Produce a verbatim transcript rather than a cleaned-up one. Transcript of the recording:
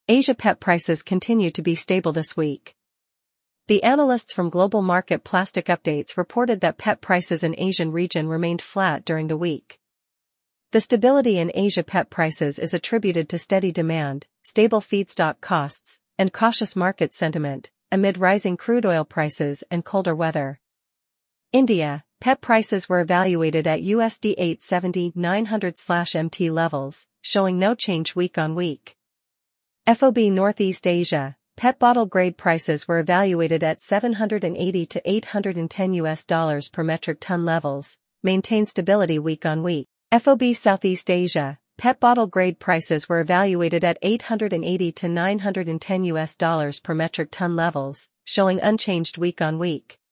Asia P E T prices continue to be stable this week. The analysts from Global Market Plastic Updates reported that P E T prices in Asian region remained flat during the week. The stability in Asia P E T prices is attributed to steady demand, stable feedstock costs, and cautious market sentiment, amid rising crude oil prices and colder weather. India, P E T prices were evaluated at U S D eight seventy to nine hundred M T levels, showing no change week on week. F O B Northeast Asia, P E T bottle grade prices were evaluated at seven hundred eighty to eight hundred ten U S dollars per metric ton levels, maintained stability week on week. F O B Southeast Asia, P E T bottle grade prices were evaluated at eight hundred eighty to nine hundred ten U S dollars per metric ton levels, showing unchanged week on week.